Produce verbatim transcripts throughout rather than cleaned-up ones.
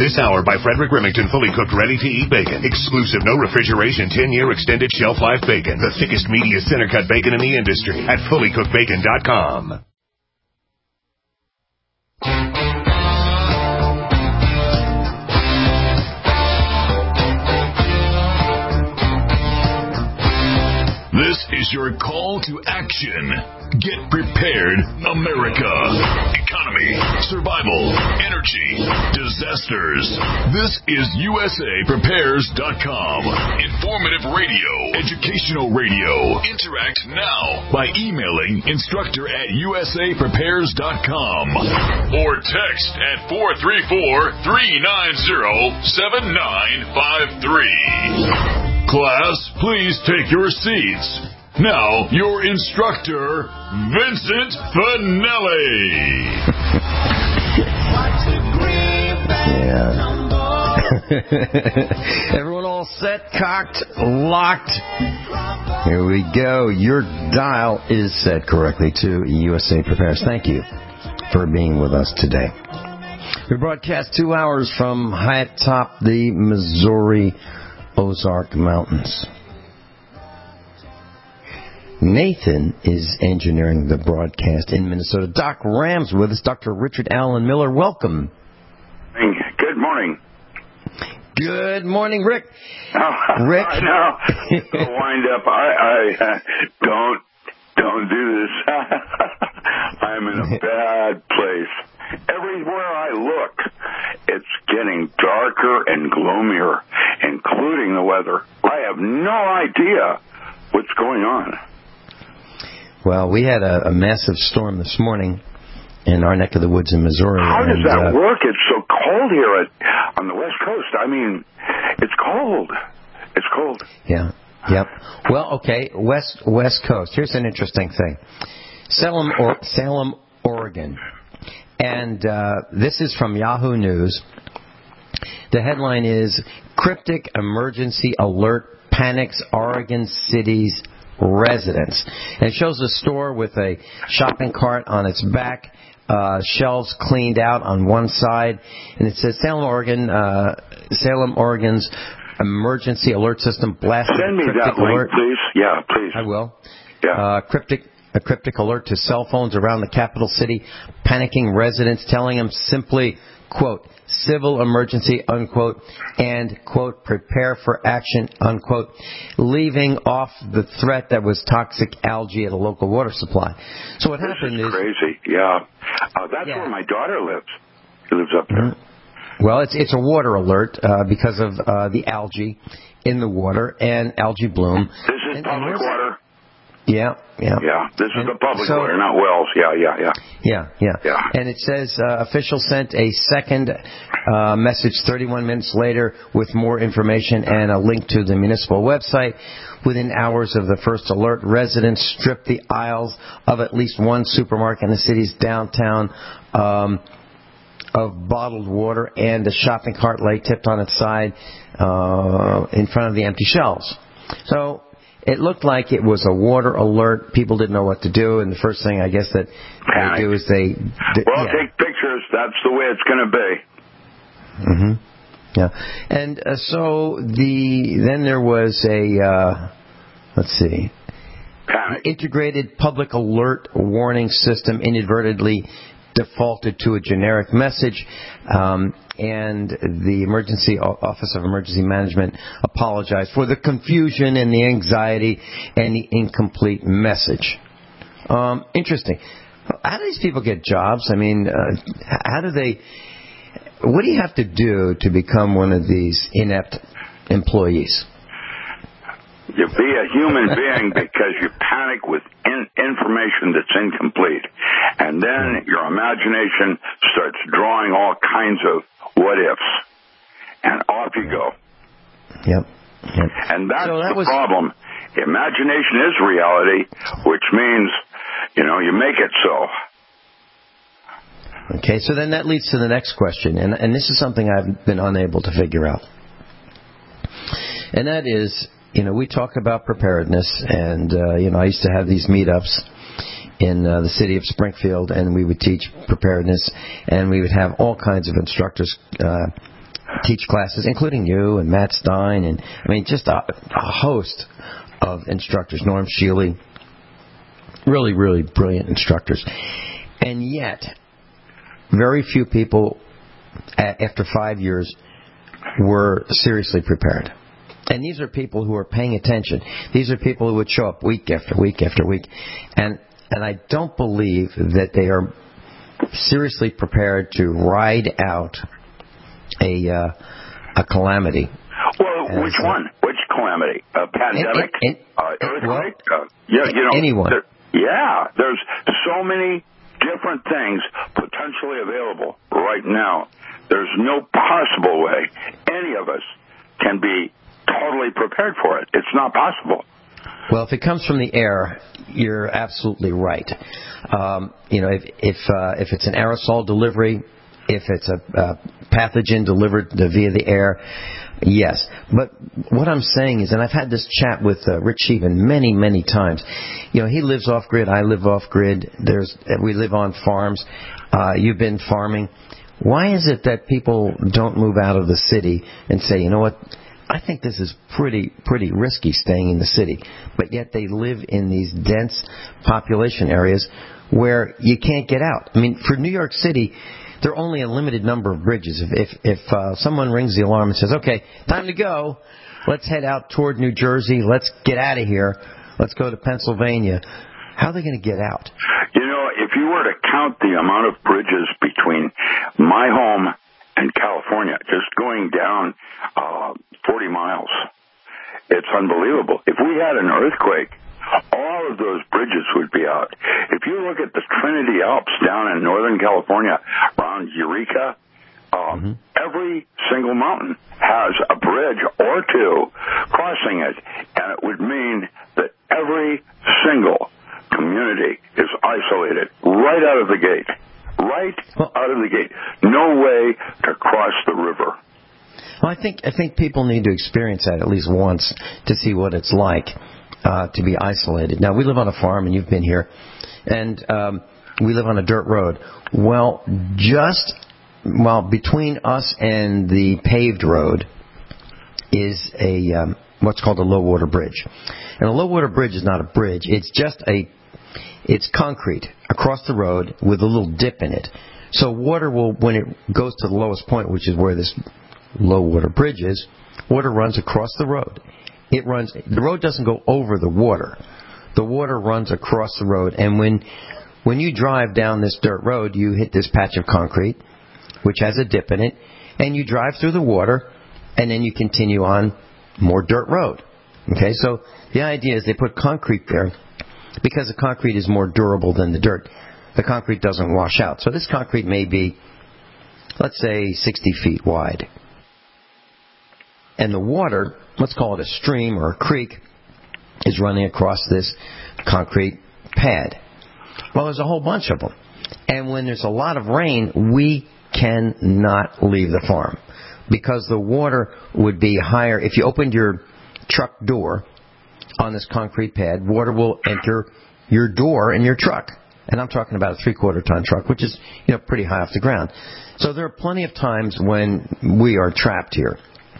This hour by Frederick Remington, fully cooked, ready-to-eat bacon. Exclusive, no refrigeration, ten-year extended shelf life bacon. The thickest, meatiest, center-cut bacon in the industry at fully cooked bacon dot com. This is your call to action. Get prepared, America. Economy, survival, energy, disasters. This is U S A Prepares dot com. Informative radio, educational radio. Interact now by emailing instructor at U S A Prepares dot com or text at four three four, three nine zero, seven nine five three. Class, please take your seats. Now, your instructor, Vincent Finelli. Yeah. Everyone all set, cocked, locked. Here we go. Your dial is set correctly to U S A Prepares. Thank you for being with us today. We broadcast two hours from high atop the Missouri Ozark Mountains. Nathan is engineering the broadcast in Minnesota. Doc Ram's with us. Doctor Richard Allen Miller, welcome. Good morning. Good morning, Rick. Oh, Rick. I know. Go wind up. I, I uh, don't, don't do this. I'm in a bad place. Everywhere I look, it's getting darker and gloomier, including the weather. I have no idea what's going on. Well, we had a, a massive storm this morning in our neck of the woods in Missouri. How does and, that uh, work? It's so cold here at, on the West Coast. I mean, it's cold. It's cold. Yeah. Yep. Well, okay, West West Coast. Here's an interesting thing. Salem, or, Salem, Oregon. And uh, this is from Yahoo News. The headline is, Cryptic Emergency Alert Panics Oregon City's Residents. And it shows a store with a shopping cart on its back, uh, shelves cleaned out on one side, and it says Salem, Oregon, uh, Salem, Oregon's emergency alert system blasted. Send me cryptic that link, alert. please. Yeah, please. I will. Yeah. Uh, cryptic a cryptic alert to cell phones around the capital city, panicking residents, telling them simply, quote, civil emergency, unquote, and, quote, prepare for action, unquote, leaving off the threat that was toxic algae at a local water supply. So what this happened is is... crazy, yeah. Uh, that's yeah. where my daughter lives. She lives up there. Mm-hmm. Well, it's it's a water alert uh, because of uh, the algae in the water and algae bloom. This is and, public and water. Yeah, yeah. Yeah, this is and the public so, water, not wells. Yeah, yeah, yeah. Yeah, yeah. Yeah. And it says uh, officials sent a second uh, message thirty-one minutes later with more information and a link to the municipal website. Within hours of the first alert, residents stripped the aisles of at least one supermarket in the city's downtown um, of bottled water, and a shopping cart lay tipped on its side uh, in front of the empty shelves. So it looked like it was a water alert. People didn't know what to do, and the first thing I guess that Panic. they do is they... they well, yeah. take pictures. That's the way it's going to be. Mm-hmm. Yeah. And uh, so the then there was a, uh, let's see, Panic. the integrated public alert warning system inadvertently defaulted to a generic message, um, and the Emergency Office of Emergency Management apologized for the confusion and the anxiety and the incomplete message. Um, interesting. How do these people get jobs? I mean, uh, how do they... What do you have to do to become one of these inept employees? You be a human being because you panic with in- information that's incomplete. And then your imagination starts drawing all kinds of what-ifs. And off you go. Yep. yep. And that's so that the was... problem. Imagination is reality, which means, you know, you make it so. Okay, so then that leads to the next question, and, and this is something I've been unable to figure out. And that is, you know, we talk about preparedness, and, uh, you know, I used to have these meetups in uh, the city of Springfield, and we would teach preparedness, and we would have all kinds of instructors uh, teach classes, including you and Matt Stein, and I mean, just a, a host of instructors. Norm Shealy, really, really brilliant instructors. And yet, very few people, after five years, were seriously prepared. And these are people who are paying attention. These are people who would show up week after week after week. And and I don't believe that they are seriously prepared to ride out a uh, a calamity. Well, As, which one? Which calamity? A pandemic? In, in, uh, earthquake? Well, uh, yeah, you know, anyone. There, yeah, there's so many different things potentially available right now. There's no possible way any of us can be totally prepared for it. It's not possible. Well, if it comes from the air, you're absolutely right. Um, you know, if if, uh, if it's an aerosol delivery, if it's a, a pathogen delivered via the air, yes. But what I'm saying is, and I've had this chat with uh, Rich Sheevan many, many times. You know, he lives off grid. I live off grid. There's we live on farms. Uh, you've been farming. Why is it that people don't move out of the city and say, you know what? I think this is pretty pretty risky staying in the city, but yet they live in these dense population areas where you can't get out. I mean, for New York City, there are only a limited number of bridges. If if, if uh, someone rings the alarm and says, "Okay, time to go. Let's head out toward New Jersey. Let's get out of here. Let's go to Pennsylvania." How are they going to get out? You know, if you were to count the amount of bridges between my home and California, just going down uh, forty miles, it's unbelievable. If we had an earthquake, all of those bridges would be out. If you look at the Trinity Alps down in Northern California, around Eureka, um, mm-hmm. every single mountain has a bridge or two crossing it, and it would mean that every single community is isolated right out of the gate. Right well, out of the gate. No way to cross the river. Well, I think I think people need to experience that at least once to see what it's like uh, to be isolated. Now, we live on a farm, and you've been here, and um, we live on a dirt road. Well, just well between us and the paved road is a um, what's called a low water bridge. And a low water bridge is not a bridge. It's just a It's concrete across the road with a little dip in it. So water will, when it goes to the lowest point, which is where this low water bridge is, water runs across the road. It runs, the road doesn't go over the water. The water runs across the road. And when, when you drive down this dirt road, you hit this patch of concrete, which has a dip in it, and you drive through the water, and then you continue on more dirt road. Okay, so the idea is they put concrete there because the concrete is more durable than the dirt. The concrete doesn't wash out. So this concrete may be, let's say, sixty feet wide. And the water, let's call it a stream or a creek, is running across this concrete pad. Well, there's a whole bunch of them. And when there's a lot of rain, we cannot leave the farm because the water would be higher. If you opened your truck door on this concrete pad, water will enter your door in your truck. And I'm talking about a three-quarter ton truck, which is, you know, pretty high off the ground. So there are plenty of times when we are trapped here.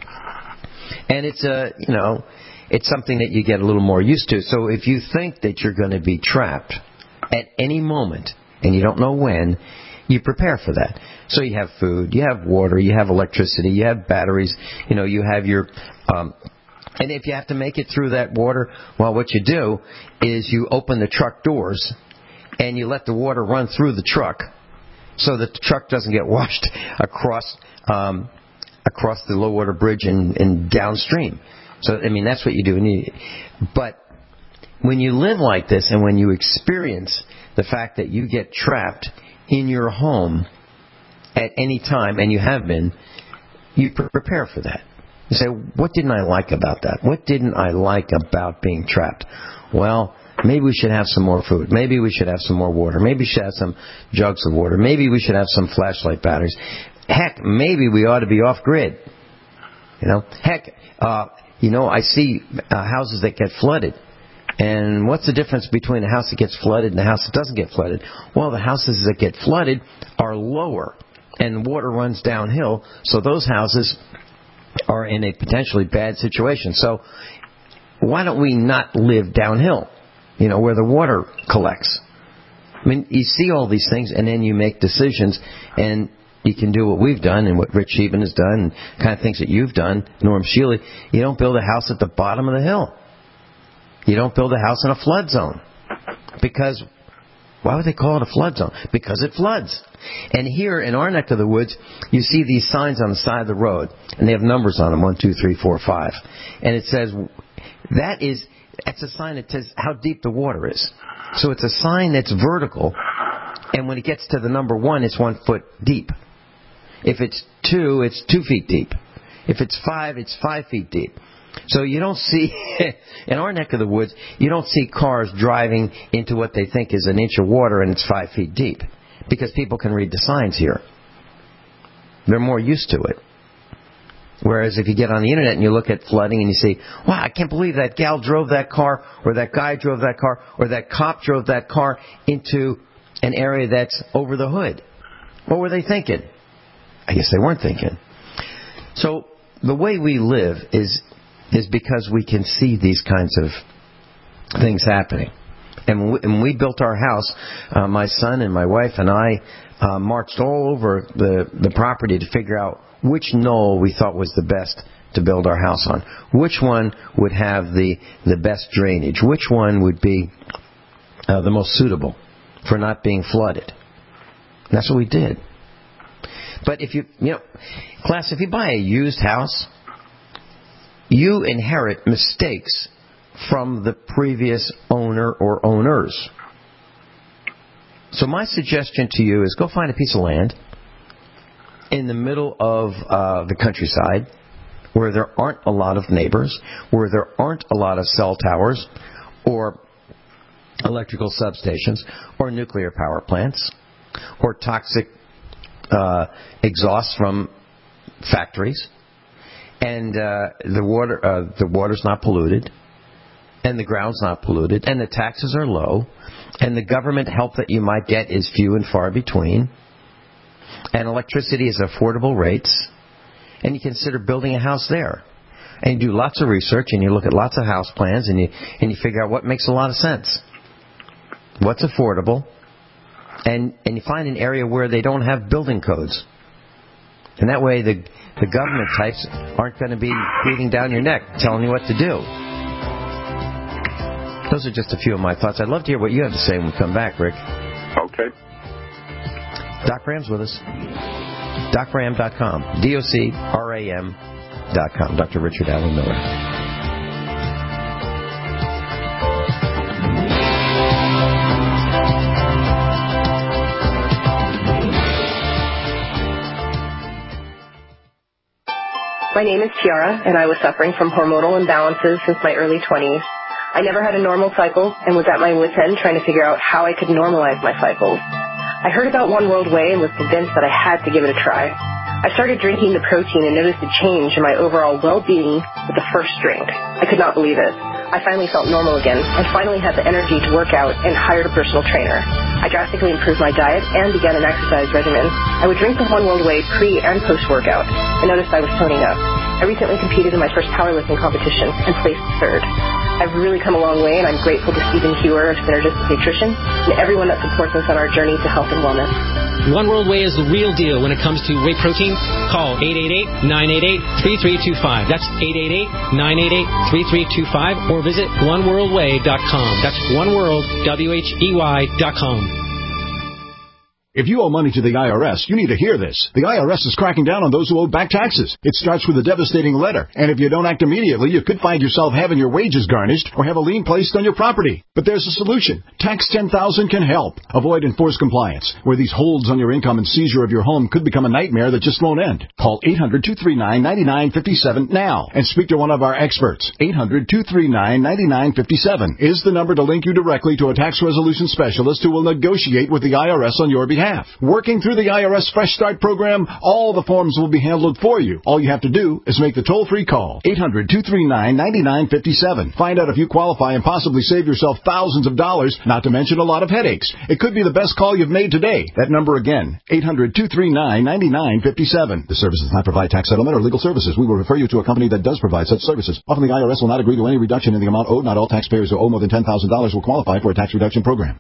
And it's a, you know, it's something that you get a little more used to. So if you think that you're going to be trapped at any moment, and you don't know when, you prepare for that. So you have food, you have water, you have electricity, you have batteries, you know, you have your... Um, And if you have to make it through that water, well, what you do is you open the truck doors and you let the water run through the truck so that the truck doesn't get washed across um, across the low water bridge and, and downstream. So, I mean, that's what you do. And you, but when you live like this and when you experience the fact that you get trapped in your home at any time, and you have been, you prepare for that. You say, what didn't I like about that? What didn't I like about being trapped? Well, maybe we should have some more food. Maybe we should have some more water. Maybe we should have some jugs of water. Maybe we should have some flashlight batteries. Heck, maybe we ought to be off grid. You know, heck, uh, you know, I see uh, houses that get flooded. And what's the difference between a house that gets flooded and a house that doesn't get flooded? Well, the houses that get flooded are lower and water runs downhill, so those houses are in a potentially bad situation. So why don't we not live downhill, you know, where the water collects? I mean, you see all these things, and then you make decisions, and you can do what we've done and what Rich Eben has done, and kind of things that you've done, Norm Shealy. You don't build a house at the bottom of the hill. You don't build a house in a flood zone. Because, why would they call it a flood zone? Because it floods. And here in our neck of the woods, you see these signs on the side of the road, and they have numbers on them, one, two, three, four, five. And it says, that is, that's a sign that says how deep the water is. So it's a sign that's vertical, and when it gets to the number one, it's one foot deep. If it's two, it's two feet deep. If it's five, it's five feet deep. So you don't see, in our neck of the woods, you don't see cars driving into what they think is an inch of water and it's five feet deep. Because people can read the signs here. They're more used to it. Whereas if you get on the internet and you look at flooding and you see, wow, I can't believe that gal drove that car, or that guy drove that car, or that cop drove that car into an area that's over the hood. What were they thinking? I guess they weren't thinking. So the way we live is is because we can see these kinds of things happening. And when we, when we built our house, uh, my son and my wife and I uh, marched all over the, the property to figure out which knoll we thought was the best to build our house on. Which one would have the, the best drainage. Which one would be uh, the most suitable for not being flooded. And that's what we did. But if you, you know, class, if you buy a used house, you inherit mistakes from the previous owner or owners. So my suggestion to you is go find a piece of land in the middle of uh, the countryside where there aren't a lot of neighbors, where there aren't a lot of cell towers or electrical substations or nuclear power plants or toxic uh, exhaust from factories. And uh, the water, uh, the water's not polluted, and the ground's not polluted, and the taxes are low, and the government help that you might get is few and far between, and electricity is affordable rates, and you consider building a house there. And you do lots of research, and you look at lots of house plans, and you and you figure out what makes a lot of sense, what's affordable, and and you find an area where they don't have building codes. And that way the the government types aren't going to be breathing down your neck telling you what to do. Those are just a few of my thoughts. I'd love to hear what you have to say when we come back, Rick. Okay. Doc Ram's with us. doc ram dot com. D O C R A M dot com. Doctor Richard Allen Miller. My name is Tiara, and I was suffering from hormonal imbalances since my early twenties. I never had a normal cycle and was at my wit's end trying to figure out how I could normalize my cycles. I heard about One World Whey and was convinced that I had to give it a try. I started drinking the protein and noticed a change in my overall well-being with the first drink. I could not believe it. I finally felt normal again and finally had the energy to work out and hired a personal trainer. I drastically improved my diet and began an exercise regimen. I would drink the One World Whey pre- and post-workout and noticed I was toning up. I recently competed in my first powerlifting competition and placed third. I've really come a long way, and I'm grateful to Stephen Hewer of Synergistic Nutrition and everyone that supports us on our journey to health and wellness. One World Whey is the real deal when it comes to whey protein. Call eight eight eight, nine eight eight, three three two five. That's eight eight eight, nine eight eight, three three two five, or visit one world whey dot com. That's oneworld, W H E Y dot com. If you owe money to the I R S, you need to hear this. The I R S is cracking down on those who owe back taxes. It starts with a devastating letter, and if you don't act immediately, you could find yourself having your wages garnished or have a lien placed on your property. But there's a solution. Tax ten thousand can help. Avoid enforced compliance, where these holds on your income and seizure of your home could become a nightmare that just won't end. Call eight hundred, two three nine, nine nine five seven now and speak to one of our experts. eight hundred, two three nine, nine nine five seven is the number to link you directly to a tax resolution specialist who will negotiate with the I R S on your behalf. behalf. Working through the I R S Fresh Start program, all the forms will be handled for you. All you have to do is make the toll-free call, eight hundred, two three nine, nine nine five seven. Find out if you qualify and possibly save yourself thousands of dollars, not to mention a lot of headaches. It could be the best call you've made today. That number again, eight hundred, two three nine, nine nine five seven. The service does not provide tax settlement or legal services. We will refer you to a company that does provide such services. Often the I R S will not agree to any reduction in the amount owed. Not all taxpayers who owe more than ten thousand dollars will qualify for a tax reduction program.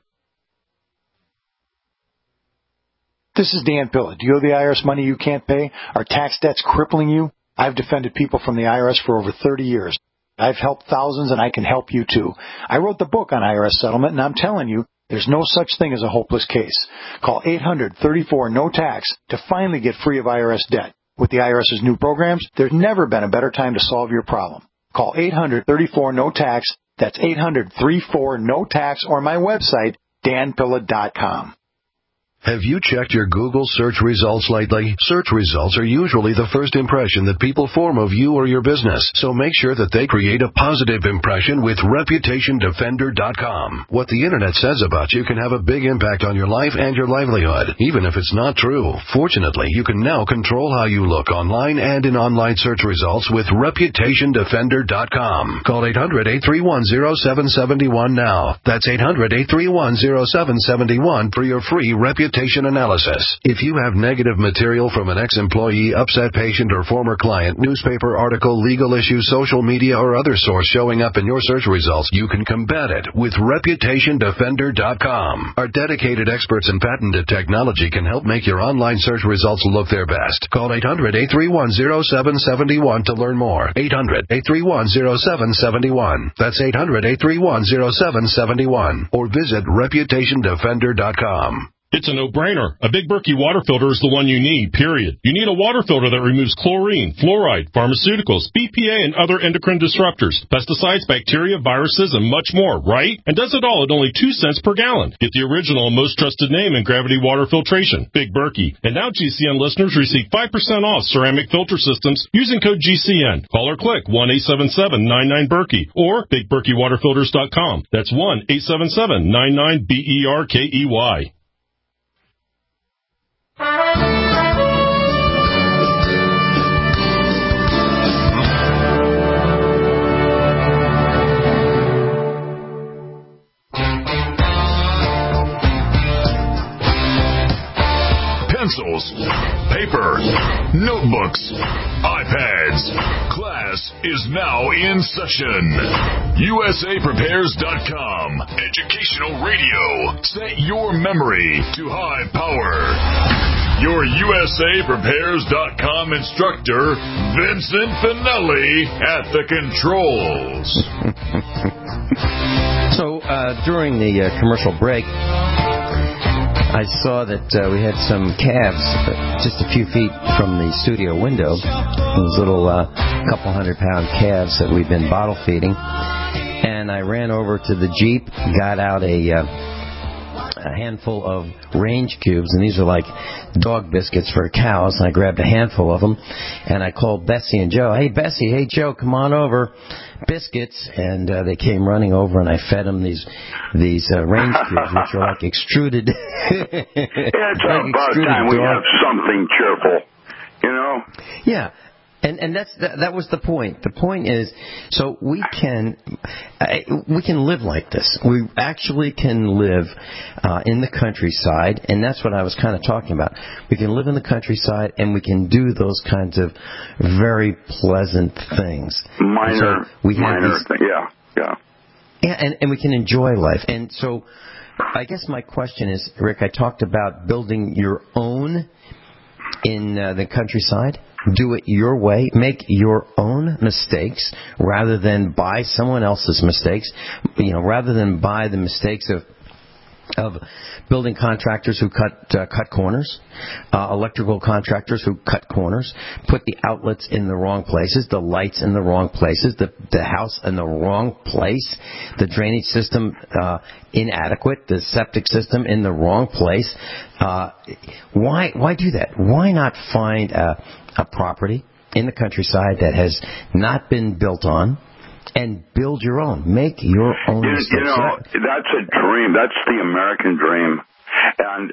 This is Dan Pilla. Do you owe the I R S money you can't pay? Are tax debts crippling you? I've defended people from the I R S for over thirty years. I've helped thousands, and I can help you too. I wrote the book on I R S settlement, and I'm telling you, there's no such thing as a hopeless case. Call eight hundred, thirty-four, no tax to finally get free of I R S debt. With the IRS's new programs, there's never been a better time to solve your problem. Call eight hundred, thirty-four, no tax. That's eight hundred, thirty-four, no tax, or my website, dan pilla dot com. Have you checked your Google search results lately? Search results are usually the first impression that people form of you or your business, so make sure that they create a positive impression with reputation defender dot com. What the Internet says about you can have a big impact on your life and your livelihood, even if it's not true. Fortunately, you can now control how you look online and in online search results with reputation defender dot com. Call eight hundred, eight three one, zero seven seven one now. That's eight hundred, eight three one, zero seven seven one for your free reputation analysis. If you have negative material from an ex-employee, upset patient, or former client, newspaper article, legal issue, social media, or other source showing up in your search results, you can combat it with reputation defender dot com. Our dedicated experts in patented technology can help make your online search results look their best. Call eight hundred, eight three one, zero seven seven one to learn more. eight hundred, eight three one, zero seven seven one. That's eight hundred, eight three one, zero seven seven one. Or visit reputation defender dot com. It's a no-brainer. A Big Berkey water filter is the one you need, period. You need a water filter that removes chlorine, fluoride, pharmaceuticals, B P A, and other endocrine disruptors, pesticides, bacteria, viruses, and much more, right? And does it all at only two cents per gallon. Get the original and most trusted name in gravity water filtration, Big Berkey. And now G C N listeners receive five percent off ceramic filter systems using code G C N. Call or click one eight seven seven, nine nine, Berkey or big berkey water filters dot com. That's one eight seven seven, nine nine, B E R K E Y. Pencils, paper, notebooks, iPads. Class is now in session. U S A Prepares dot com. Educational radio. Set your memory to high power. Your U S A Prepares dot com instructor, Vincent Finelli, at the controls. So, uh, during the uh, commercial break, I saw that uh, we had some calves just a few feet from the studio window. Those little uh, couple hundred pound calves that we've been bottle feeding. And I ran over to the Jeep, got out a, uh, a handful of range cubes, and these are like dog biscuits for cows. And I grabbed a handful of them, and I called Bessie and Joe. Hey, Bessie, hey, Joe, come on over. Biscuits, and uh, they came running over, and I fed them these these uh, range cubes, which are like extruded. Yeah, it's like about extruded time we dog. have something cheerful, you know? Yeah. And and that's that, that was the point. The point is, so we can uh, we can live like this. We actually can live uh, in the countryside, and that's what I was kind of talking about. We can live in the countryside, and we can do those kinds of very pleasant things. Minor, so we have minor these, thing. Yeah, yeah. Yeah, and, and we can enjoy life. And so I guess my question is, Rick, I talked about building your own in uh, the countryside. Do it your way. Make your own mistakes rather than buy someone else's mistakes. You know, rather than buy the mistakes of of building contractors who cut uh, cut corners, uh, electrical contractors who cut corners, put the outlets in the wrong places, the lights in the wrong places, the the house in the wrong place, the drainage system uh, inadequate, the septic system in the wrong place. Uh, why why do that? Why not find a, a property in the countryside that has not been built on, and build your own. Make your own You, mistakes. you know, that's a dream. That's the American dream. And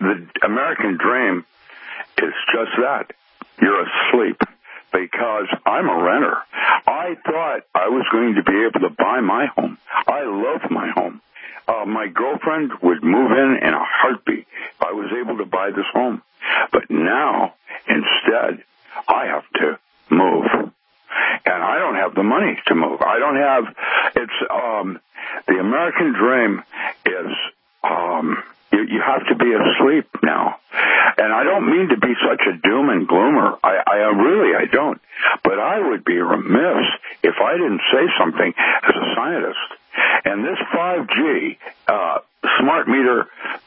the American dream is just that. You're asleep. Because I'm a renter. I thought I was going to be able to buy my home. I love my home. Uh, my girlfriend would move in in a heartbeat if I was able to buy this home. But now, instead, I have to move. And I don't have the money to move. I don't have, it's, um, the American dream is, um, you, you have to be asleep now. And I don't mean to be such a doom and gloomer. I, I really, I don't. But I would be remiss if I didn't say something as a scientist. And this five G uh, smart meter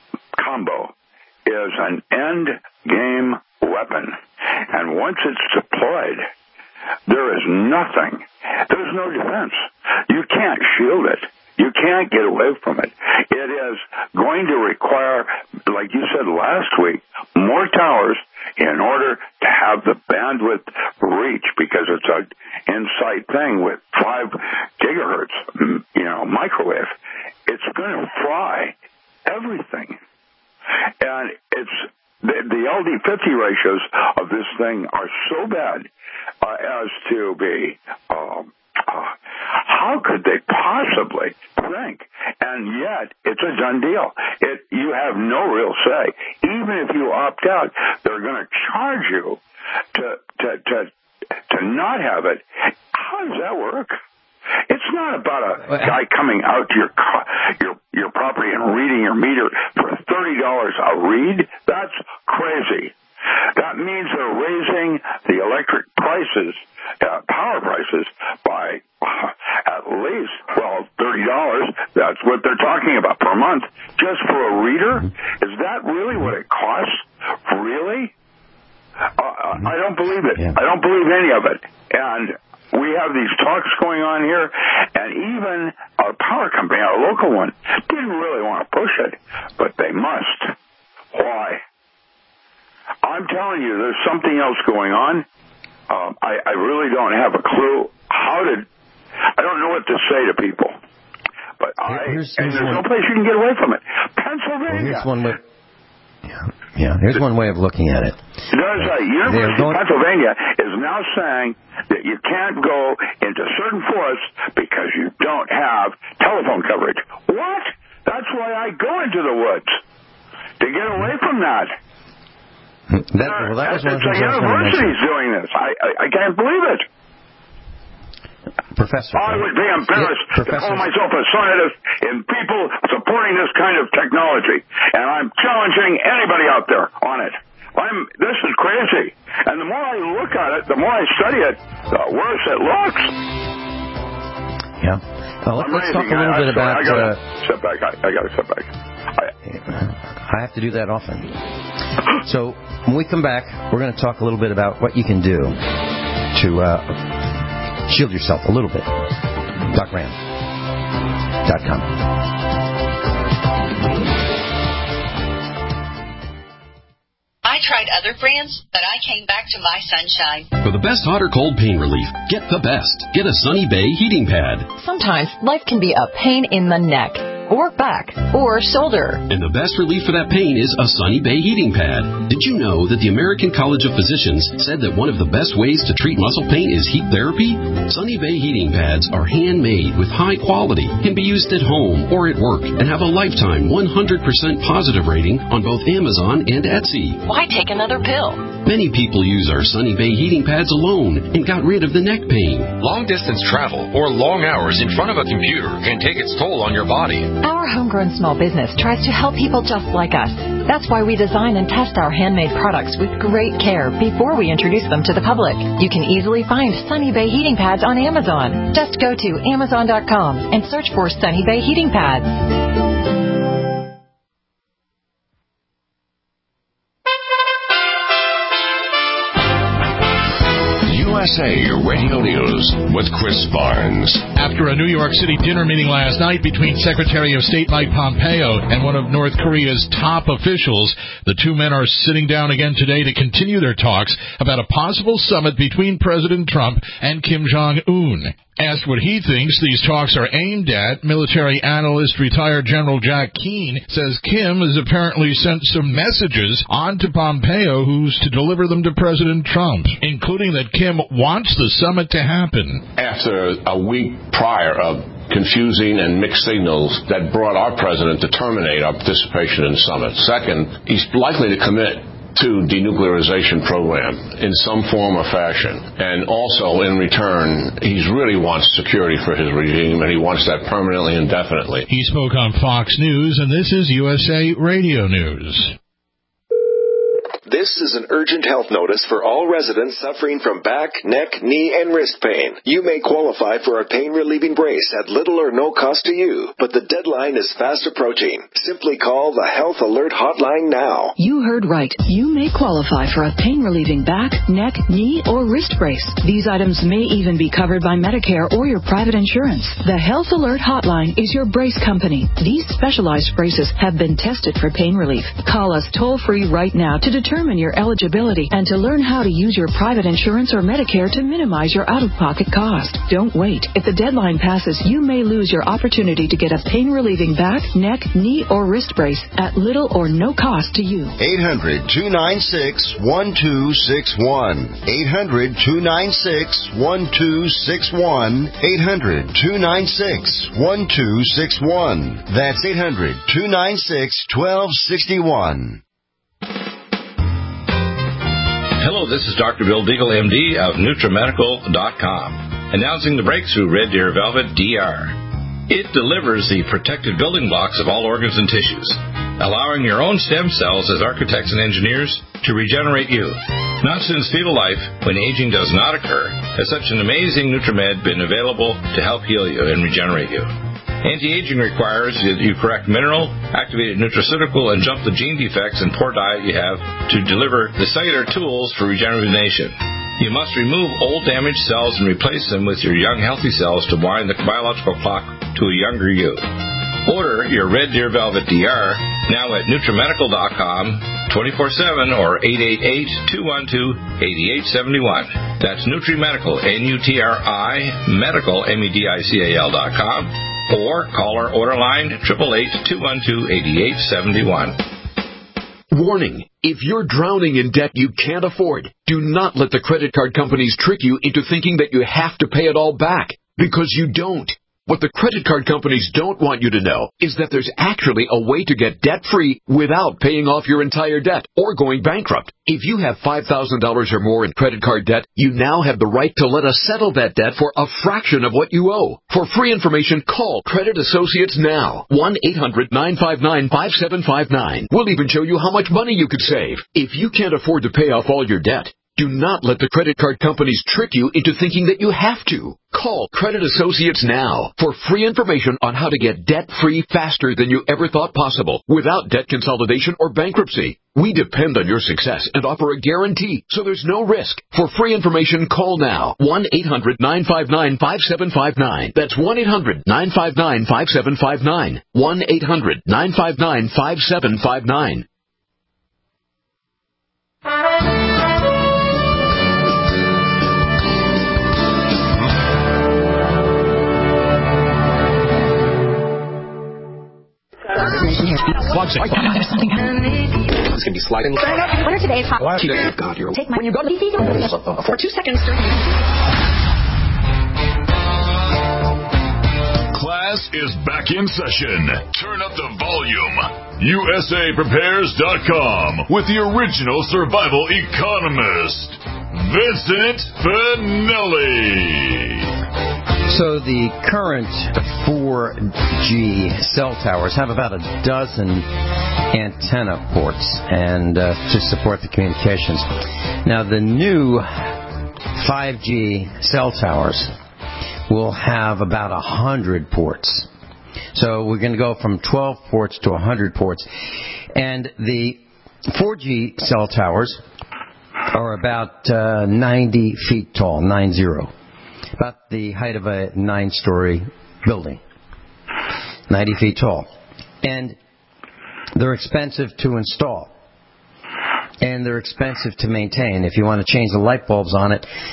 combo is an end game weapon. And once it's deployed, there is nothing. There's no defense. You can't shield it. You can't get away from it. It is going to require, like you said last week, more towers in order to have the bandwidth reach, because it's an inside thing with five gigahertz, you know, microwave. It's going to fry everything. And it's the, the L D fifty ratios of this thing are so bad uh, as to be... Um, Uh, how could they possibly think? And yet, it's a done deal. It, you have no real say. Even if you opt out, they're going to charge you to, to, to, to not have it. How does that work? It's not about a guy coming out to your your your property and reading your meter for thirty dollars a read. That's crazy. That means they're raising the electric prices, uh, power prices, by uh, at least, well, thirty dollars. That's what they're talking about per month, just for a reader. Is that really what it costs? Really? Uh, I don't believe it. I don't believe any of it. And we have these talks going on here, and even our power company, our local one, didn't really want to push it, but they must. Why? I'm telling you, there's something else going on. Um, I, I really don't have a clue how to. I don't know what to say to people. But I, here's, and here's there's one, no place you can get away from it. Pennsylvania. Well, here's one way. Yeah, yeah. Here's one way of looking at it. There's a University of Pennsylvania is now saying that you can't go into certain forests because you don't have telephone coverage. What? That's why I go into the woods to get away from that. That, well, that was one of the things I was going to mention. University's doing this. I, I I can't believe it. Professor, I would be embarrassed yeah, to call myself a scientist in people supporting this kind of technology, and I'm challenging anybody out there on it. I'm. This is crazy, and the more I look at it, the more I study it, the worse it looks. Yeah. Well, let's, let's talk a little bit about. I got to uh, step back. I, I got to step back. I, I have to do that often. So when we come back, we're going to talk a little bit about what you can do to uh, shield yourself a little bit. Doc Ram dot com. I tried other brands, but I came back to my Sunshine. For the best hot or cold pain relief, get the best. Get a Sunny Bay heating pad. Sometimes life can be a pain in the neck, or back, or shoulder. And the best relief for that pain is a Sunny Bay heating pad. Did you know that the American College of Physicians said that one of the best ways to treat muscle pain is heat therapy? Sunny Bay heating pads are handmade with high quality, can be used at home or at work, and have a lifetime one hundred percent positive rating on both Amazon and Etsy. Why take another pill? Many people use our Sunny Bay heating pads alone and got rid of the neck pain. Long-distance travel or long hours in front of a computer can take its toll on your body. Our homegrown small business tries to help people just like us. That's why we design and test our handmade products with great care before we introduce them to the public. You can easily find Sunny Bay heating pads on Amazon. Just go to amazon dot com and search for Sunny Bay heating pads. U S A Radio News with Chris Barnes. After a New York City dinner meeting last night between Secretary of State Mike Pompeo and one of North Korea's top officials, the two men are sitting down again today to continue their talks about a possible summit between President Trump and Kim Jong-un. Asked what he thinks these talks are aimed at, military analyst retired General Jack Keane says Kim has apparently sent some messages on to Pompeo, who's to deliver them to President Trump, including that Kim wants the summit to happen. After a week prior of confusing and mixed signals that brought our president to terminate our participation in the summit. Second, he's likely to commit to denuclearization program in some form or fashion. And also, in return, he really wants security for his regime, and he wants that permanently and indefinitely. He spoke on Fox News, and this is U S A Radio News. This is an urgent health notice for all residents suffering from back, neck, knee, and wrist pain. You may qualify for a pain-relieving brace at little or no cost to you, but the deadline is fast approaching. Simply call the Health Alert Hotline now. You heard right. You may qualify for a pain-relieving back, neck, knee, or wrist brace. These items may even be covered by Medicare or your private insurance. The Health Alert Hotline is your brace company. These specialized braces have been tested for pain relief. Call us toll-free right now to determine your eligibility and to learn how to use your private insurance or Medicare to minimize your out-of-pocket cost. Don't wait. If the deadline passes, you may lose your opportunity to get a pain-relieving back, neck, knee, or wrist brace at little or no cost to you. eight hundred, two nine six, one two six one. eight hundred, two nine six, one two six one. eight hundred, two nine six, one two six one. That's eight hundred, two nine six, one two six one. Hello, this is Doctor Bill Deagle, M D of NutriMedical dot com, announcing the breakthrough Red Deer Velvet D R. It delivers the protective building blocks of all organs and tissues, allowing your own stem cells as architects and engineers to regenerate you. Not since fetal life, when aging does not occur, has such an amazing NutriMed been available to help heal you and regenerate you. Anti-aging requires that you correct mineral, activated nutraceutical, and jump the gene defects and poor diet you have to deliver the cellular tools for regeneration. You must remove old damaged cells and replace them with your young healthy cells to wind the biological clock to a younger you. Order your Red Deer Velvet D R now at NutriMedical dot com, twenty-four seven or eight eight eight, two one two, eight eight seven one. That's NutriMedical, N U T R I, medical, M E D I C A L dot com. Or call our order line, eight eight eight, two one two, eight eight seven one. Warning, if you're drowning in debt you can't afford, do not let the credit card companies trick you into thinking that you have to pay it all back, because you don't. What the credit card companies don't want you to know is that there's actually a way to get debt-free without paying off your entire debt or going bankrupt. If you have five thousand dollars or more in credit card debt, you now have the right to let us settle that debt for a fraction of what you owe. For free information, call Credit Associates now. one eight hundred, nine five nine, five seven five nine. We'll even show you how much money you could save. If you can't afford to pay off all your debt, do not let the credit card companies trick you into thinking that you have to. Call Credit Associates now for free information on how to get debt-free faster than you ever thought possible without debt consolidation or bankruptcy. We depend on your success and offer a guarantee, so there's no risk. For free information, call now. one eight hundred, nine five nine, five seven five nine. That's one eight hundred, nine five nine, five seven five nine. one eight hundred, nine five nine, five seven five nine. One second. This can be sliding. Winner today's hot. God, you're take my when you go to the for two seconds. Class is back in session. Turn up the volume. U S A Prepares dot com with the original survival economist, Vincent Finelli. So the current four G cell towers have about a dozen antenna ports and uh, to support the communications. Now the new five G cell towers will have about a hundred ports. So we're going to go from twelve ports to a hundred ports. And the four G cell towers are about uh, ninety feet tall, nine zero. About the height of a nine-story building, ninety feet tall. And they're expensive to install. And they're expensive to maintain. If you want to change the light bulbs on it,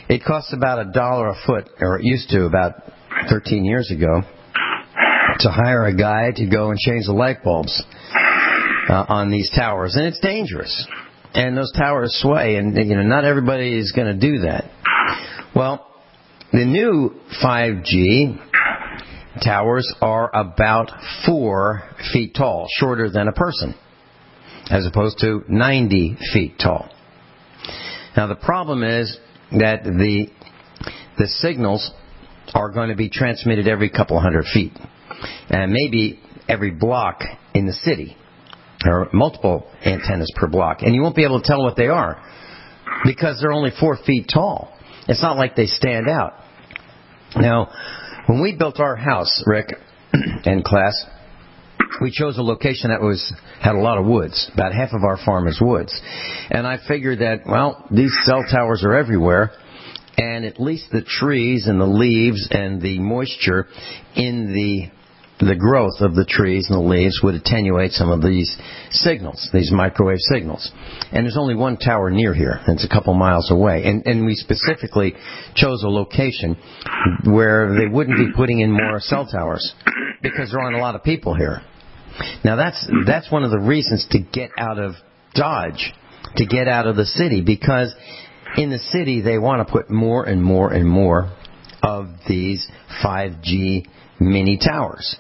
It costs about a dollar a foot, or it used to about thirteen years ago, to hire a guy to go and change the light bulbs uh, on these towers. And it's dangerous. And those towers sway, and you know not everybody is going to do that. Well, the new five G towers are about four feet tall, shorter than a person, as opposed to ninety feet tall. Now, the problem is that the the signals are going to be transmitted every couple hundred feet, and maybe every block in the city. There are multiple antennas per block, and you won't be able to tell what they are because they're only four feet tall. It's not like they stand out. Now, when we built our house, Rick and class, we chose a location that was had a lot of woods. About half of our farm is woods. And I figured that, well, these cell towers are everywhere, and at least the trees and the leaves and the moisture in the the growth of the trees and the leaves would attenuate some of these signals, these microwave signals. And there's only one tower near here, and it's a couple miles away. And, and we specifically chose a location where they wouldn't be putting in more cell towers because there aren't a lot of people here. Now, that's that's one of the reasons to get out of Dodge, to get out of the city, because in the city they want to put more and more and more of these five G mini towers.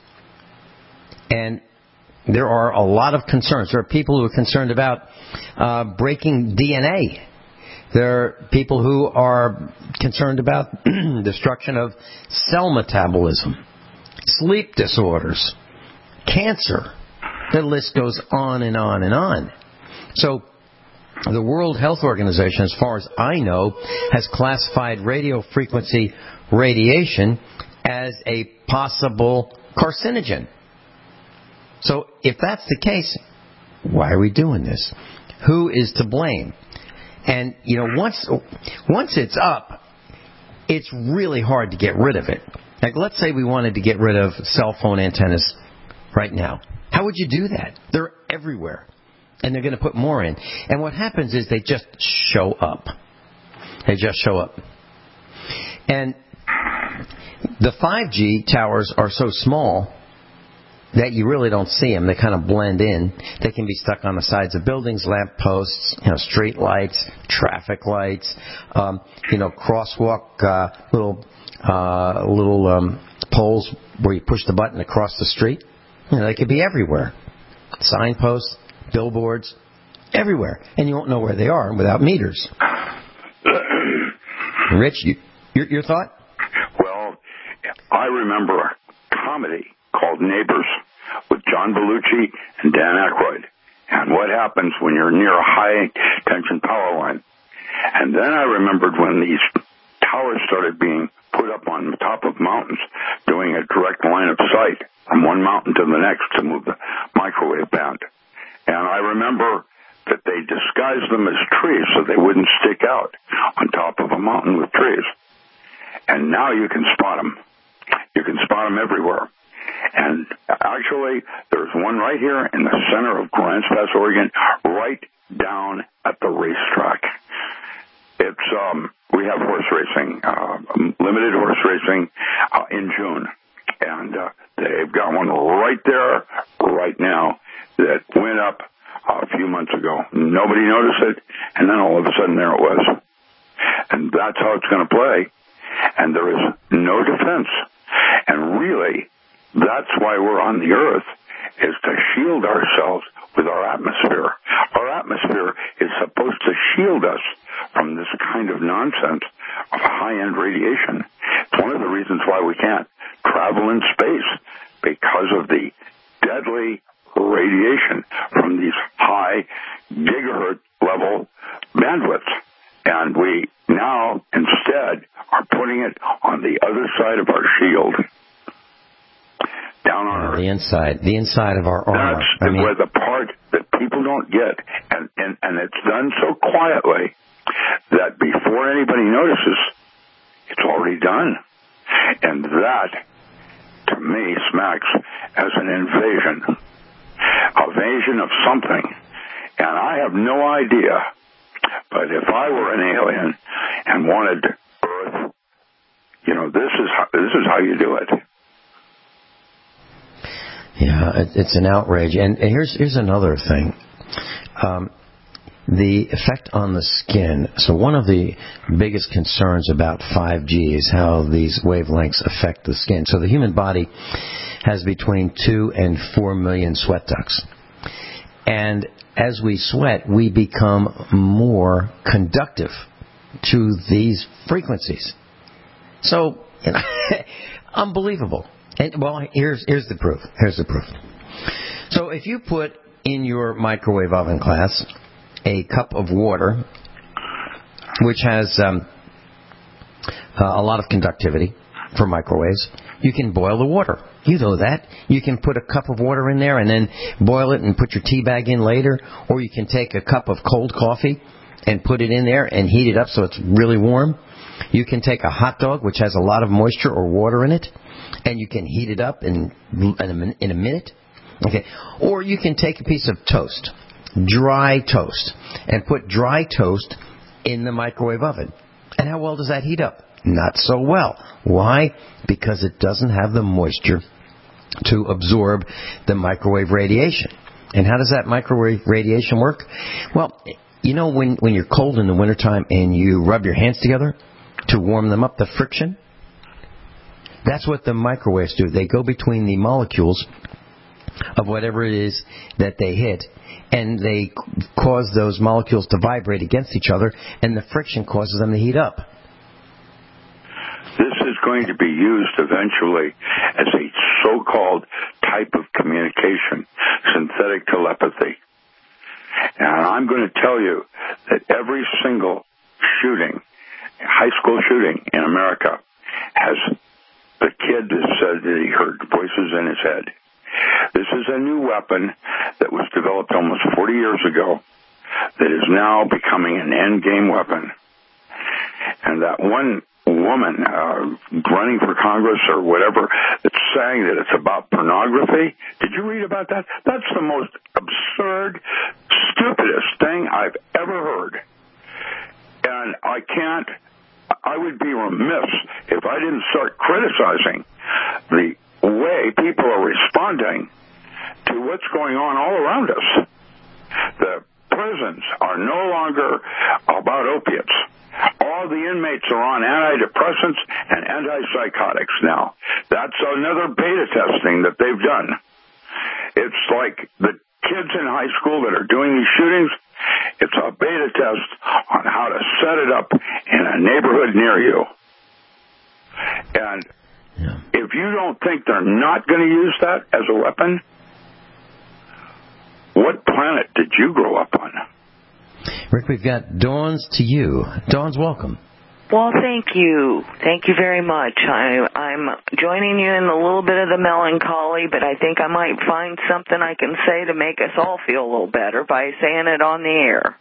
And there are a lot of concerns. There are people who are concerned about uh, breaking D N A. There are people who are concerned about destruction of cell metabolism, sleep disorders, cancer. The list goes on and on and on. So the World Health Organization, as far as I know, has classified radio frequency radiation as a possible carcinogen. So if that's the case, why are we doing this? Who is to blame? And, you know, once once it's up, it's really hard to get rid of it. Like, let's say we wanted to get rid of cell phone antennas right now. How would you do that? They're everywhere. And they're going to put more in. And what happens is they just show up. They just show up. And the five G towers are so small that you really don't see them. They kind of blend in. They can be stuck on the sides of buildings, lamp posts, you know, street lights, traffic lights, um, you know, crosswalk, uh, little uh, little um, poles where you push the button across the street. You know, they could be everywhere. Signposts, billboards, everywhere, and you won't know where they are without meters. Rich, you, your, your thought? Well, I remember a comedy called Neighbors with John Belushi and Dan Aykroyd, and what happens when you're near a high-tension power line. And then I remembered when these towers started being put up on the top of mountains, doing a direct line of sight from one mountain to the next to move the microwave band. And I remember that they disguised them as trees so they wouldn't stick out on top of a mountain with trees. And now you can spot them. You can spot them everywhere. And actually, there's one right here in the center of Grants Pass, Oregon, right down at the racetrack. It's um, we have horse racing, uh, limited horse racing uh, in June, and uh, they've got one right there, right now, that went up a few months ago. Nobody noticed it, and then all of a sudden there it was. And that's how it's going to play. And there is no defense. And really, that's why we're on the earth, is to shield ourselves with our atmosphere. Our atmosphere is supposed to shield us from this kind of nonsense of high-end radiation. It's one of the reasons why we can't travel in space, because of the deadly radiation from these high gigahertz level bandwidths. And we now instead are putting it on the other side of our shield. Down on yeah, Earth. The inside, the inside of our armor. That's I mean, where the part that people don't get, and, and, and it's done so quietly that before anybody notices, it's already done. And that, to me, smacks as an invasion. Invasion of something. And I have no idea, but if I were an alien and wanted this is how, this is how you do it. Yeah, it, it's an outrage. And, and here's here's another thing. Um, the effect on the skin. So one of the biggest concerns about five G is how these wavelengths affect the skin. So the human body has between two and four million sweat ducts. And as we sweat, we become more conductive to these frequencies. So, you know, unbelievable. And, well, here's here's the proof. Here's the proof. So if you put in your microwave oven, class, a cup of water, which has um, uh, a lot of conductivity for microwaves, you can boil the water. You know that. You can put a cup of water in there and then boil it and put your tea bag in later, or you can take a cup of cold coffee and put it in there and heat it up so it's really warm. You can take a hot dog, which has a lot of moisture or water in it, and you can heat it up in, in a minute. Okay. Or you can take a piece of toast, dry toast, and put dry toast in the microwave oven. And how well does that heat up? Not so well. Why? Because it doesn't have the moisture to absorb the microwave radiation. And how does that microwave radiation work? Well, you know when, when you're cold in the wintertime and you rub your hands together to warm them up, the friction? That's what the microwaves do. They go between the molecules of whatever it is that they hit, and they cause those molecules to vibrate against each other, and the friction causes them to heat up. This is going to be used eventually as a so-called type of communication, synthetic telepathy. And I'm going to tell you that every single shooting, high school shooting in America, has the kid that said that he heard voices in his head. This is a new weapon that was developed almost forty years ago that is now becoming an end-game weapon. And that one woman uh, running for Congress or whatever that's saying that it's about pornography, did you read about that? That's the most absurd, stupidest thing I've ever heard. And I can't, I would be remiss if I didn't start criticizing the way people are responding to what's going on all around us. The prisons are no longer about opiates. All the inmates are on antidepressants and antipsychotics now. That's another beta testing that they've done. It's like the kids in high school that are doing these shootings, it's a beta test on how to set it up in a neighborhood near you. And yeah. If you don't think they're not going to use that as a weapon, what planet did you grow up on? Rick, we've got Dawn's to you. Dawn's, welcome. Well, thank you. Thank you very much. I, I'm joining you in a little bit of the melancholy, but I think I might find something I can say to make us all feel a little better by saying it on the air.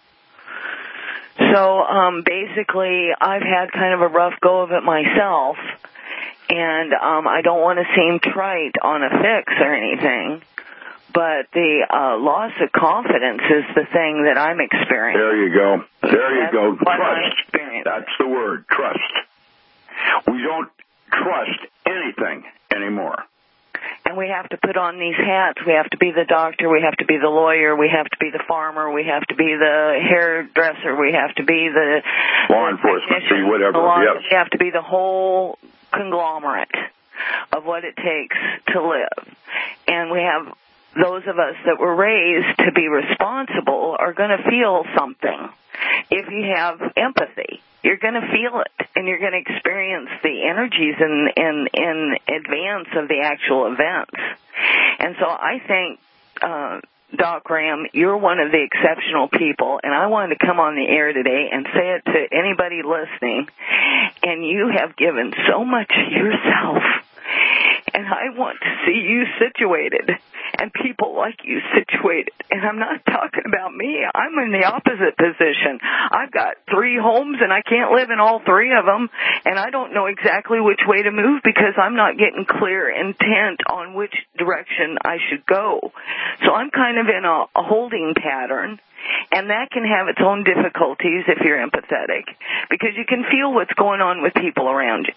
So, um, basically, I've had kind of a rough go of it myself, and um, I don't want to seem trite on a fix or anything. But the uh, loss of confidence is the thing that I'm experiencing. There you go. There you go. Trust. That's the word, trust. We don't trust anything anymore. And we have to put on these hats. We have to be the doctor. We have to be the lawyer. We have to be the farmer. We have to be the hairdresser. We have to be the law enforcement, be whatever. Law, yes. We have to be the whole conglomerate of what it takes to live. And we have those of us that were raised to be responsible are going to feel something. If you have empathy, you're going to feel it, and you're going to experience the energies in, in, in advance of the actual events. And so I think, uh, Doc Graham, you're one of the exceptional people, and I wanted to come on the air today and say it to anybody listening, and you have given so much yourself. And I want to see you situated and people like you situated. And I'm not talking about me. I'm in the opposite position. I've got three homes and I can't live in all three of them. And I don't know exactly which way to move because I'm not getting clear intent on which direction I should go. So I'm kind of in a, a holding pattern. And that can have its own difficulties if you're empathetic, because you can feel what's going on with people around you.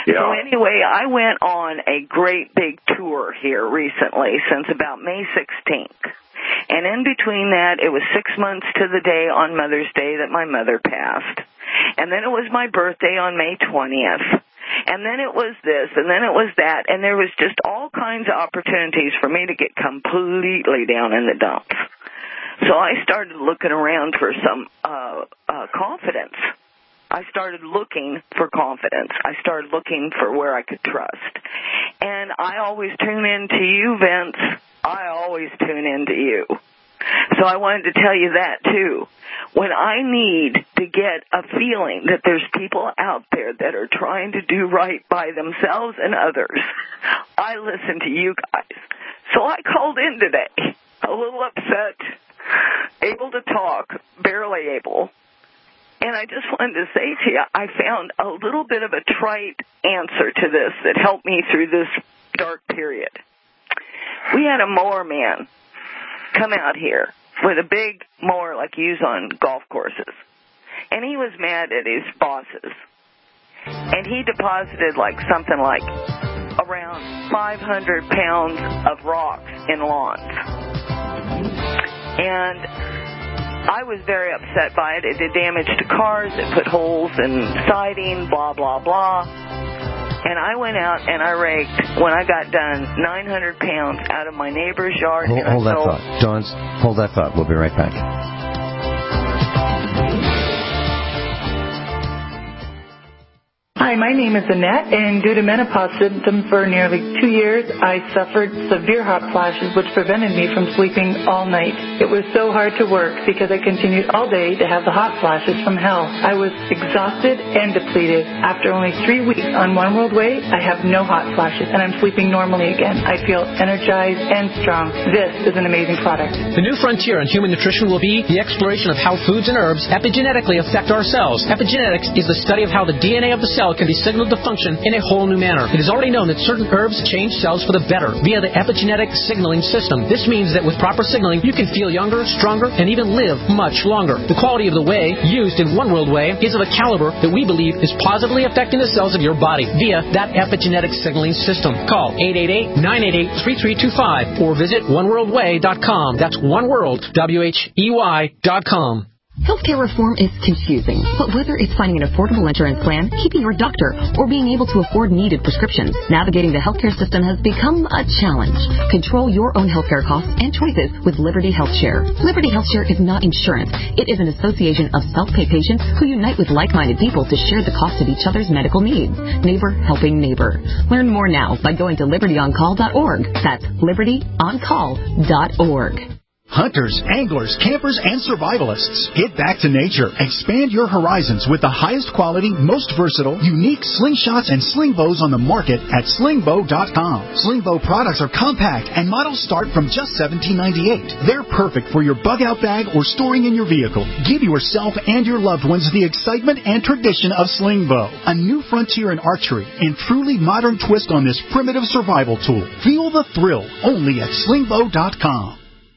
Yeah. So anyway, I went on a great big tour here recently since about May sixteenth. And in between that, it was six months to the day on Mother's Day that my mother passed. And then it was my birthday on May twentieth. And then it was this, and then it was that, and there was just all kinds of opportunities for me to get completely down in the dumps. So I started looking around for some uh, uh, confidence. I started looking for confidence. I started looking for where I could trust. And I always tune in to you, Vince. I always tune in to you. So I wanted to tell you that, too. When I need to get a feeling that there's people out there that are trying to do right by themselves and others, I listen to you guys. So I called in today, a little upset, able to talk, barely able. And I just wanted to say to you, I found a little bit of a trite answer to this that helped me through this dark period. We had a mower man come out here with a big mower like you use on golf courses. And he was mad at his bosses. And he deposited like something like around five hundred pounds of rocks in lawns. And I was very upset by it. It did damage to cars. It put holes in siding, blah, blah, blah. And I went out and I raked, when I got done, nine hundred pounds out of my neighbor's yard. Hold, hold that thought. Dawn, hold that thought. We'll be right back. Hi, my name is Annette, and due to menopause symptoms for nearly two years, I suffered severe hot flashes, which prevented me from sleeping all night. It was so hard to work because I continued all day to have the hot flashes from hell. I was exhausted and depleted. After only three weeks on One World Way, I have no hot flashes, and I'm sleeping normally again. I feel energized and strong. This is an amazing product. The new frontier in human nutrition will be the exploration of how foods and herbs epigenetically affect our cells. Epigenetics is the study of how the D N A of the cell can be signaled to function in a whole new manner. It is already known that certain herbs change cells for the better via the epigenetic signaling system. This means that with proper signaling, you can feel younger, stronger, and even live much longer. The quality of the whey used in One World Whey is of a caliber that we believe is positively affecting the cells of your body via that epigenetic signaling system. Call eight eight eight, nine eight eight, three three two five or visit one world way dot com. That's one world, W H E Y dot com. Healthcare reform is confusing, but whether it's finding an affordable insurance plan, keeping your doctor, or being able to afford needed prescriptions, navigating the healthcare system has become a challenge. Control your own healthcare costs and choices with Liberty HealthShare. Liberty HealthShare is not insurance. It is an association of self-pay patients who unite with like-minded people to share the cost of each other's medical needs. Neighbor helping neighbor. Learn more now by going to liberty on call dot org. That's liberty on call dot org. Hunters, anglers, campers, and survivalists. Get back to nature. Expand your horizons with the highest quality, most versatile, unique slingshots and sling bows on the market at sling bow dot com. Sling bow products are compact and models start from just seventeen ninety-eight. They're perfect for your bug-out bag or storing in your vehicle. Give yourself and your loved ones the excitement and tradition of sling bow. A new frontier in archery and truly modern twist on this primitive survival tool. Feel the thrill only at sling bow dot com.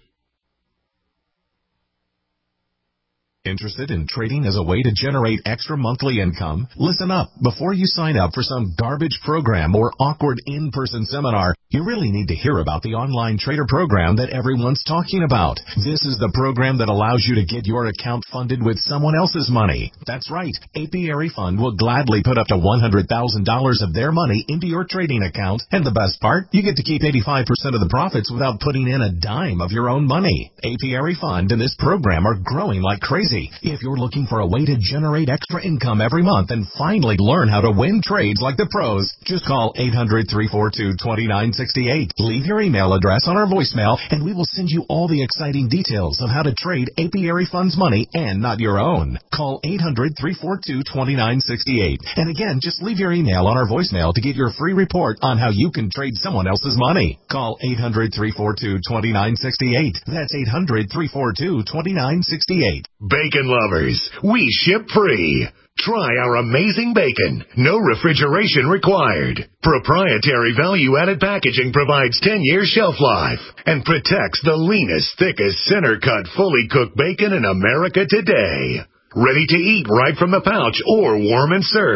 Interested in trading as a way to generate extra monthly income? Listen up. Before you sign up for some garbage program or awkward in-person seminar, you really need to hear about the online trader program that everyone's talking about. This is the program that allows you to get your account funded with someone else's money. That's right. Apiary Fund will gladly put up to one hundred thousand dollars of their money into your trading account. And the best part, you get to keep eighty-five percent of the profits without putting in a dime of your own money. Apiary Fund and this program are growing like crazy. If you're looking for a way to generate extra income every month and finally learn how to win trades like the pros, just call eight hundred, three four two, two nine six eight. Leave your email address on our voicemail and we will send you all the exciting details of how to trade Apiary Fund's money and not your own. Call eight hundred, three four two, two nine six eight. And again, just leave your email on our voicemail to get your free report on how you can trade someone else's money. Call eight hundred, three four two, two nine six eight. That's eight hundred, three four two, two nine six eight. Bacon lovers, we ship free. Try our amazing bacon. No refrigeration required. Proprietary value-added packaging provides ten-year shelf life and protects the leanest, thickest, center-cut, fully cooked bacon in America today. Ready to eat right from the pouch or warm and serve.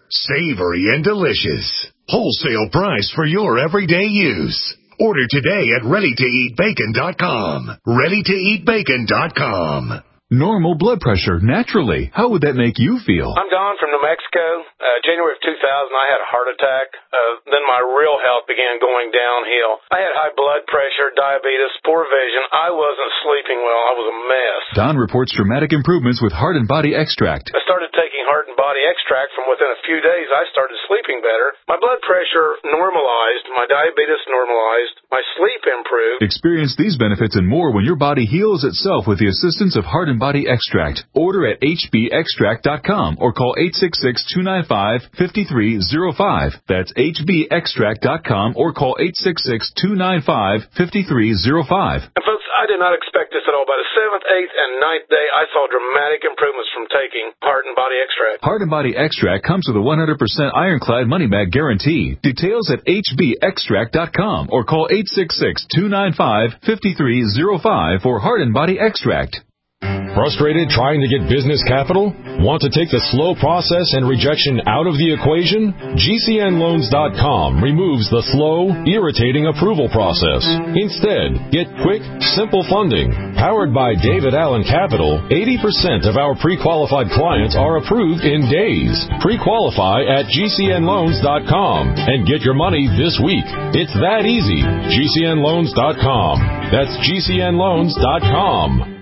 savory and delicious. Wholesale price for your everyday use. Order today at ready to eat bacon dot com. ready to eat bacon dot com. Normal blood pressure, naturally. How would that make you feel? I'm Don from New Mexico. Uh, January of two thousand, I had a heart attack. Uh, then my real health began going downhill. I had high blood pressure, diabetes, poor vision. I wasn't sleeping well. I was a mess. Don reports dramatic improvements with Heart and Body Extract. I started taking Heart and Body Extract. From within a few days, I started sleeping better. My blood pressure normalized. My diabetes normalized. My sleep improved. Experience these benefits and more when your body heals itself with the assistance of Heart and Body Extract. Order at H B extract dot com or call eight six six, two nine five, five three zero five. That's H B extract dot com or call eight six six, two nine five, five three zero five. And folks, I did not expect this at all. By the seventh, eighth, and ninth day, I saw dramatic improvements from taking Heart and Body Extract. Heart and Body Extract comes with a one hundred percent ironclad money-back guarantee. Details at H B extract dot com or call eight six six, two nine five, five three zero five for Heart and Body Extract. Frustrated trying to get business capital? Want to take the slow process and rejection out of the equation? G C N loans dot com removes the slow, irritating approval process. Instead, get quick, simple funding. Powered by David Allen Capital, eighty percent of our pre-qualified clients are approved in days. Pre-qualify at G C N loans dot com and get your money this week. It's that easy. G C N loans dot com. That's G C N loans dot com.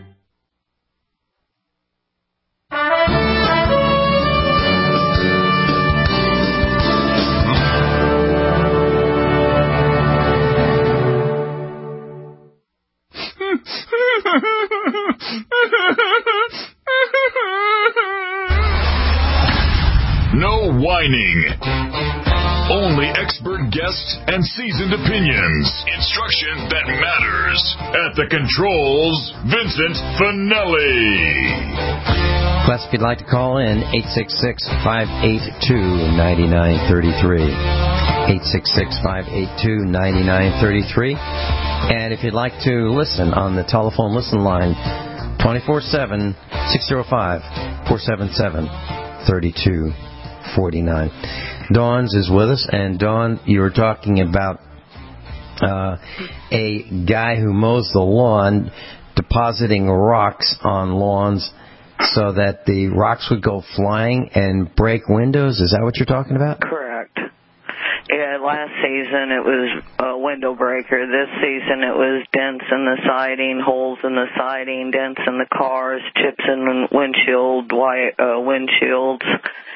No whining. Only expert guests and seasoned opinions. Instruction that matters. At the controls, Vincent Finelli. Plus, if you'd like to call in, eight six six, five eight two, nine nine three three. eight six six, five eight two, nine nine three three. And if you'd like to listen on the telephone listen line, twenty-four seven, six oh five, four seven seven, three two four nine. Dawn's is with us, and Dawn, you were talking about uh, a guy who mows the lawn depositing rocks on lawns so that the rocks would go flying and break windows. Is that what you're talking about? Correct. Yeah, last season it was a window breaker. This season it was dents in the siding, holes in the siding, dents in the cars, chips in windshield, wire, uh, windshields.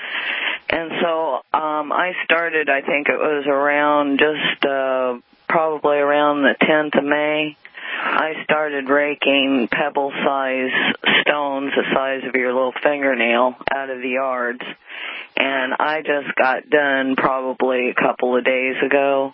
And so um, I started, I think it was around just uh, probably around the tenth of May. I started raking pebble-sized stones the size of your little fingernail out of the yards. And I just got done probably a couple of days ago.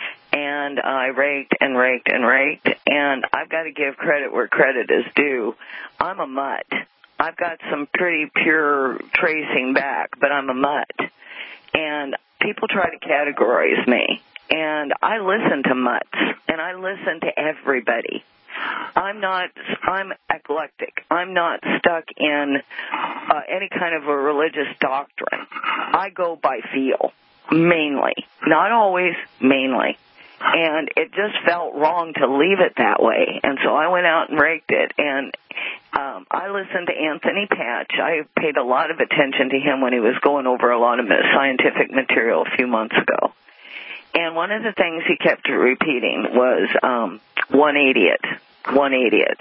And I raked and raked and raked. And I've got to give credit where credit is due. I'm a mutt. I've got some pretty pure tracing back, but I'm a mutt. And people try to categorize me. And I listen to mutts, and I listen to everybody. I'm not, I'm eclectic. I'm not stuck in uh, any kind of a religious doctrine. I go by feel, mainly. Not always, mainly. And it just felt wrong to leave it that way. And so I went out and raked it. And um, I listened to Anthony Patch. I paid a lot of attention to him when he was going over a lot of scientific material a few months ago. And one of the things he kept repeating was um, one eightieth, one eightieth.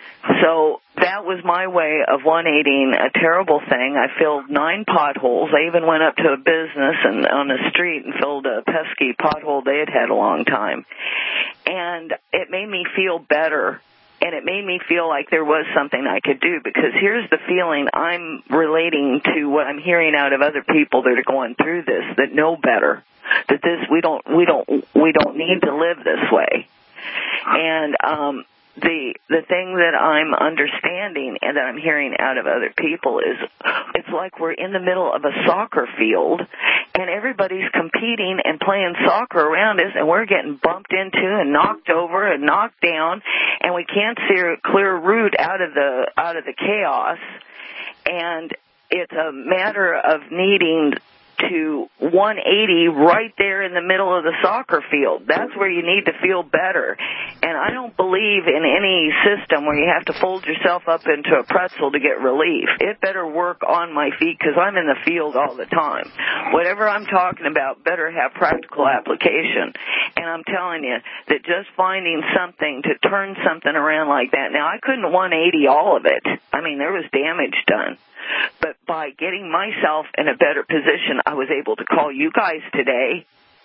So that was my way of one eightying a terrible thing. I filled nine potholes. I even went up to a business and on the street and filled a pesky pothole they had had a long time. And it made me feel better, and it made me feel like there was something I could do, because here's the feeling I'm relating to what I'm hearing out of other people that are going through this, that know better, that this we don't we don't we don't need to live this way. And um The the thing that I'm understanding and that I'm hearing out of other people is it's like we're in the middle of a soccer field and everybody's competing and playing soccer around us, and we're getting bumped into and knocked over and knocked down, and we can't see a clear route out of the out of the chaos. And it's a matter of needing to one eighty right there in the middle of the soccer field. That's where you need to feel better. And I don't believe in any system where you have to fold yourself up into a pretzel to get relief. It better work on my feet because I'm in the field all the time. Whatever I'm talking about better have practical application. And I'm telling you that just finding something to turn something around like that. Now, I couldn't one eighty all of it. I mean, there was damage done. But by getting myself in a better position, I was able to call you guys today.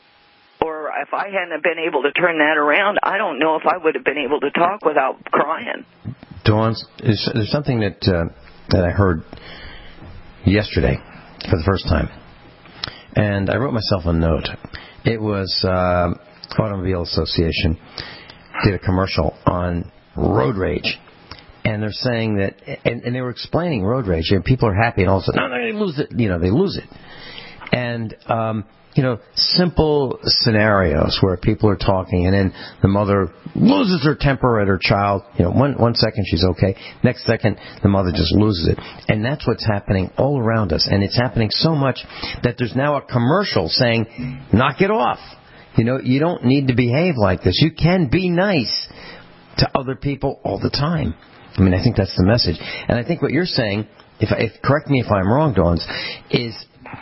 Or if I hadn't been able to turn that around, I don't know if I would have been able to talk without crying. Dawn, there's something that uh, that I heard yesterday for the first time. And I wrote myself a note. It was uh, Automobile Association did a commercial on road rage. And they're saying that, and, and they were explaining road rage, and people are happy, and all of a sudden, no, they lose it, you know, they lose it. And, um, you know, simple scenarios where people are talking, and then the mother loses her temper at her child. You know, one one second she's okay, next second the mother just loses it. And that's what's happening all around us, and it's happening so much that there's now a commercial saying, knock it off. You know, you don't need to behave like this. You can be nice to other people all the time. I mean, I think that's the message. And I think what you're saying, if, if correct me if I'm wrong, Dawns, is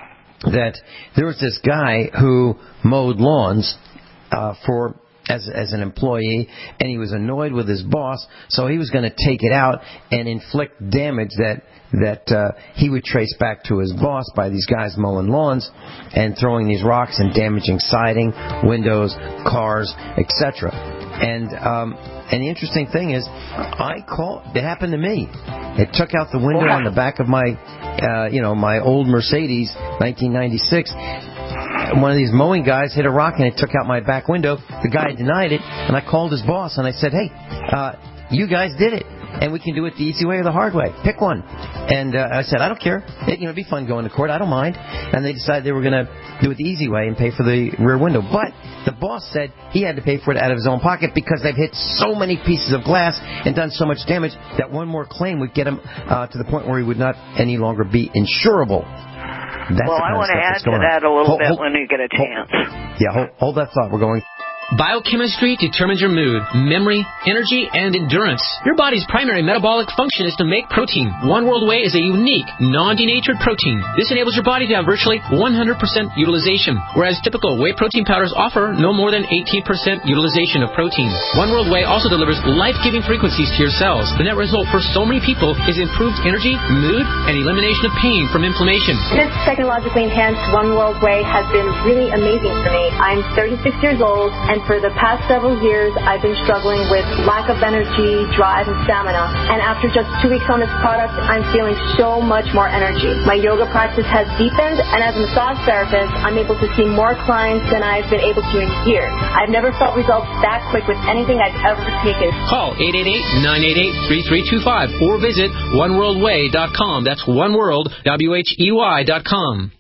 that there was this guy who mowed lawns uh, for as as an employee, and he was annoyed with his boss, so he was going to take it out and inflict damage that that uh, he would trace back to his boss by these guys mowing lawns and throwing these rocks and damaging siding, windows, cars, et cetera. And um, and the interesting thing is, I called. It happened to me. It took out the window on the back of my, uh, you know, my old Mercedes, nineteen ninety-six. One of these mowing guys hit a rock and it took out my back window. The guy denied it, and I called his boss and I said, "Hey, uh, you guys did it, and we can do it the easy way or the hard way. Pick one." And uh, I said, "I don't care. It, you know, it'd be fun going to court. I don't mind." And they decided they were going to do it the easy way and pay for the rear window. But the boss said he had to pay for it out of his own pocket because they've hit so many pieces of glass and done so much damage that one more claim would get him uh, to the point where he would not any longer be insurable. That's well, I want to add to that a little hold, bit hold, when you get a chance. Hold, yeah, hold, hold that thought. We're going... Biochemistry determines your mood, memory, energy, and endurance. Your body's primary metabolic function is to make protein. One World Whey is a unique, non-denatured protein. This enables your body to have virtually one hundred percent utilization, whereas typical whey protein powders offer no more than eighteen percent utilization of protein. One World Whey also delivers life-giving frequencies to your cells. The net result for so many people is improved energy, mood, and elimination of pain from inflammation. This technologically enhanced One World Whey has been really amazing for me. I'm thirty-six years old, and for the past several years, I've been struggling with lack of energy, drive, and stamina. And after just two weeks on this product, I'm feeling so much more energy. My yoga practice has deepened, and as a massage therapist, I'm able to see more clients than I've been able to in years. I've never felt results that quick with anything I've ever taken. Call eight eight eight, nine eight eight, three three two five or visit one world way dot com. That's oneworld, W H E Y dot com.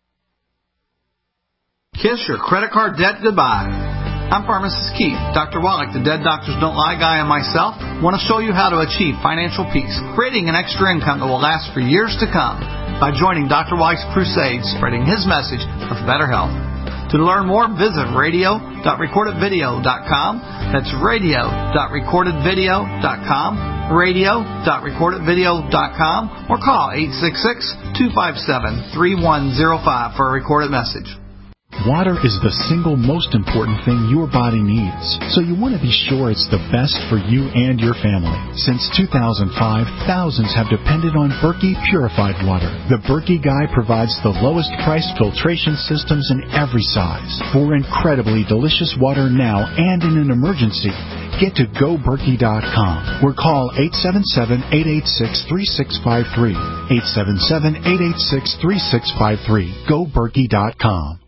Kiss your credit card debt goodbye. I'm Pharmacist Keith. Doctor Wallach, the Dead Doctors Don't Lie guy, and myself want to show you how to achieve financial peace, creating an extra income that will last for years to come by joining Doctor Wallach's crusade, spreading his message of better health. To learn more, visit radio dot recorded video dot com. That's radio dot recorded video dot com, radio dot recorded video dot com, or call eight six six, two five seven, three one zero five for a recorded message. Water is the single most important thing your body needs, so you want to be sure it's the best for you and your family. Since two thousand five, thousands have depended on Berkey purified water. The Berkey Guy provides the lowest priced filtration systems in every size. For incredibly delicious water now and in an emergency, get to go berkey dot com or call eight seven seven, eight eight six, three six five three. eight seven seven, eight eight six, three six five three. go berkey dot com.